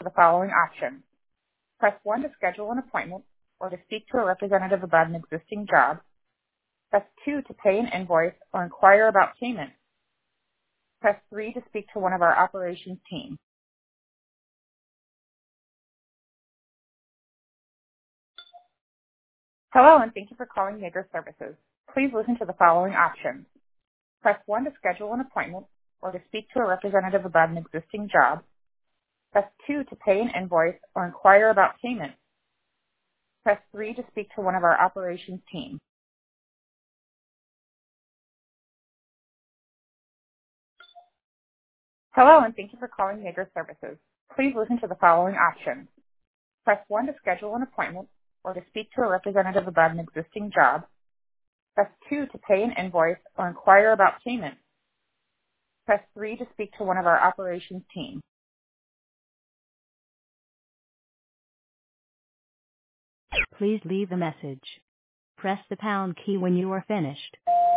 the following options. Press 1 to schedule an appointment or to speak to a representative about an existing job. Press 2 to pay an invoice or inquire about payment. Press 3 to speak to one of our operations team. Hello, and thank you for calling Nigger Services. Please listen to the following options. Press 1 to schedule an appointment or to speak to a representative about an existing job. Press 2 to pay an invoice or inquire about payment. Press 3 to speak to one of our operations team. Hello, and thank you for calling Nigger Services. Please listen to the following options. Press 1 to schedule an appointment or to speak to a representative about an existing job. Press 2 to pay an invoice or inquire about payment. Press 3 to speak to one of our operations team. Please leave a message. Press the pound key when you are finished.